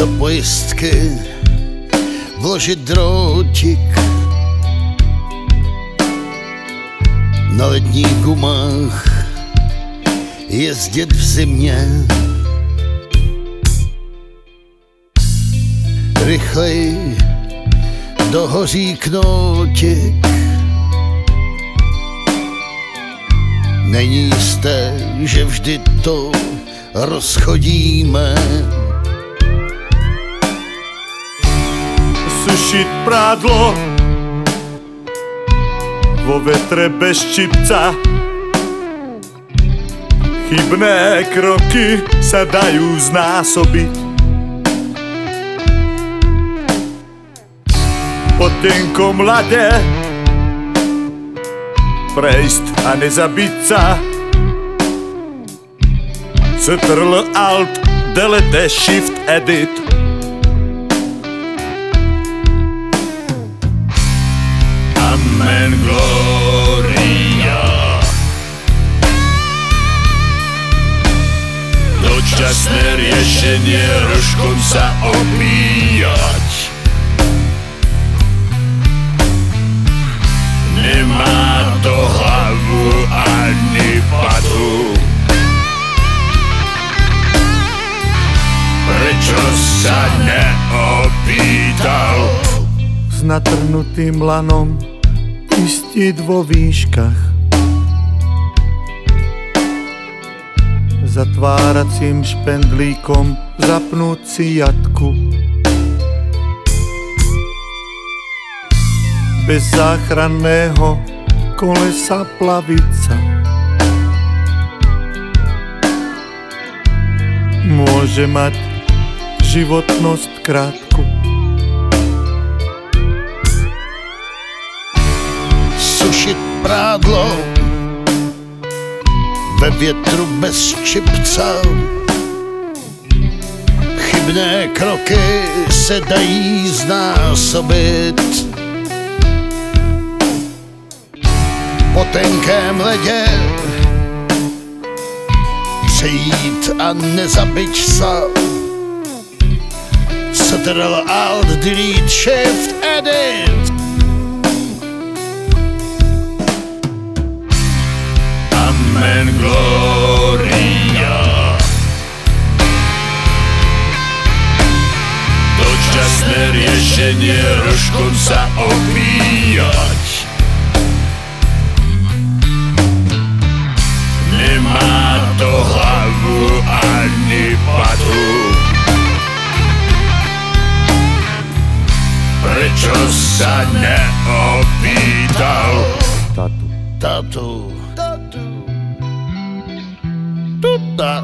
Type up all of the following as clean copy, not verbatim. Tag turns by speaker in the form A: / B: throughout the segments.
A: do pojistky vložit drótik, na ledních gumách jezdit v zimě, rychlej dohoří knotik. Není jisté, že vždy to rozchodíme.
B: Sušiť prádlo vo vetre bez čipca. Chybné kroky sa dajú znásobiť. Po tenkom ľade prejsť a nezabiť sa. Ctrl Alt Delete Shift Edit. Amen Gloria. Dočasné riešenie rožkom sa opíjať. Nemá to hlavu ani patu. Prečo sa neopýtal?
C: S natrhnutým lanom istiť vo výškach, zatváracím špendlíkom zapnúť si jatku. Bez záchranného kolesa plavica môže mať životnosť krátku.
A: Sušit prádlo ve větru bez čipca. Chybné kroky se dají znásobit. Po tenkém ledě přejít a nezabít sa. Ctrl Alt Delete Shift Edit.
B: Amen Gloria. Dočasné riešenie rožkom sa opíjať. Nemá to hlavu ani patu. Prečo sa neopýtal?
A: Tatu.
C: Tatu.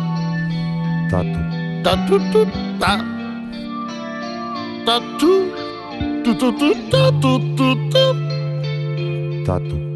A: Tatu.
C: Tatu.